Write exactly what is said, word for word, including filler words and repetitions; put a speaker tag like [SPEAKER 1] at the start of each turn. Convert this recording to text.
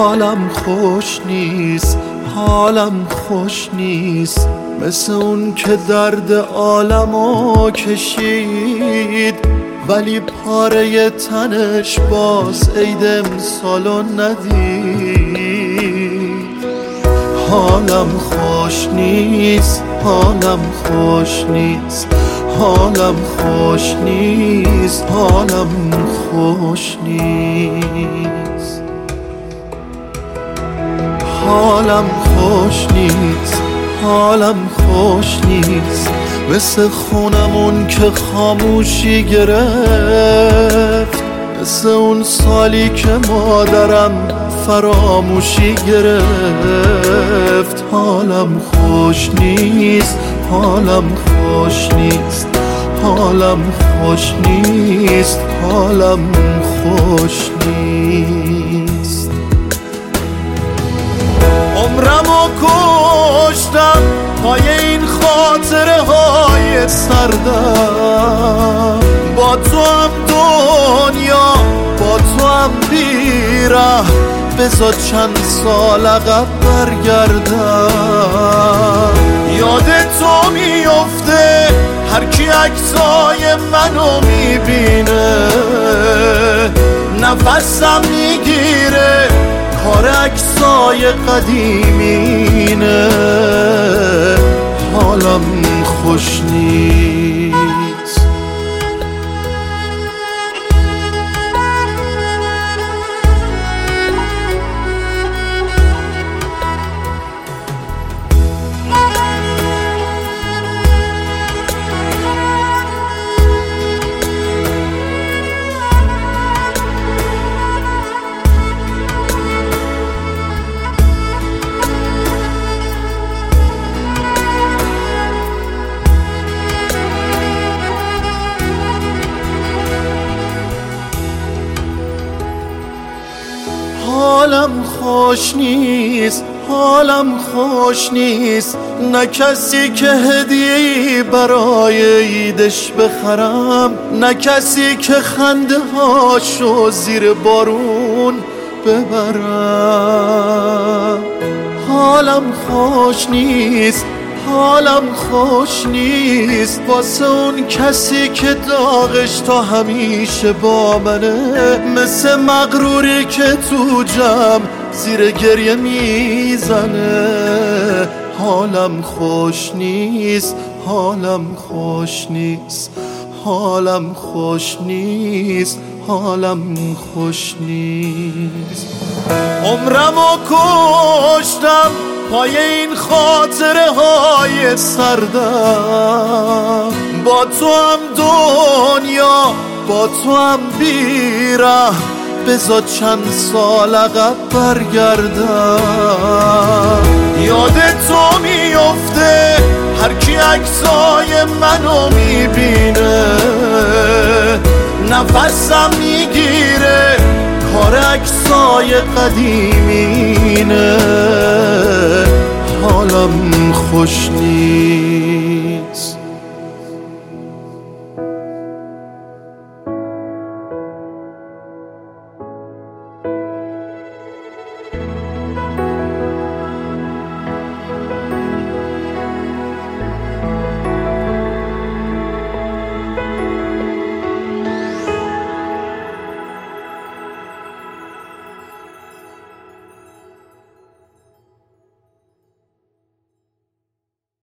[SPEAKER 1] حالم خوش نیست، حالم خوش نیست، مثل اون که درد عالمو کشید ولی پاره تنش باز عید امسالو ندید. حالم خوش نیست، حالم خوش نیست، حالم خوش نیست، حالم خوش نیست، حالم خوش نیست، حالم خوش نیست، مثل خونمون که خاموشی گرفت، مثل اون سالی که مادرم فراموشی گرفت. حالم خوش نیست، حالم خوش نیست، حالم خوش نیست، حالم خوش نیست. عمرمو کشتم پای این خاطره های سردم، با تو هم دنیا با تو هم بیره، بذار چند سال عقب برگردم. یاد تو میفته هر کی عکسای منو میبینه، نفسم میگیره کار عکسای قدیمینه. حالم خوش نیست. حالم خوش نیست، حالم خوش نیست، نه کسی که هدیه‌ای برای عیدش بخرم، نه کسی که خنده هاشو زیر بارون ببرم. حالم خوش نیست، حالم خوش نیست، واسه اون کسی که داغش تا همیشه با منه، مثل مغروری که تو جمع زیر گریه میزنه. حالم خوش نیست، حالم خوش نیست، حالم خوش نیست، حالم خوش نیست. عمرمو کشتم پای این خاطره های سردم، با تو هم دنیا با تو هم بیره، بذار چند سال عقب برگردم. یاد تو میفته هر کی عکسای منو میبینه، نفسم میگیره کار عکسای قدیمینه. حالم خوش نیست.